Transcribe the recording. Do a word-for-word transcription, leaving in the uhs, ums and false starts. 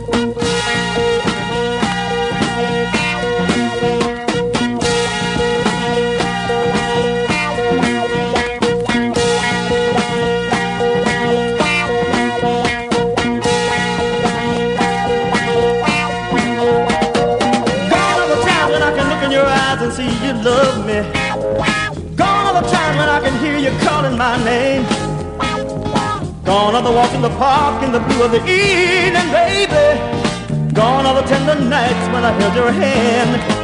And see you love me. Gone are the times when I can hear you calling my name. Gone are the walks in the park in the blue of the evening, baby. Gone are the tender nights when I held your hand.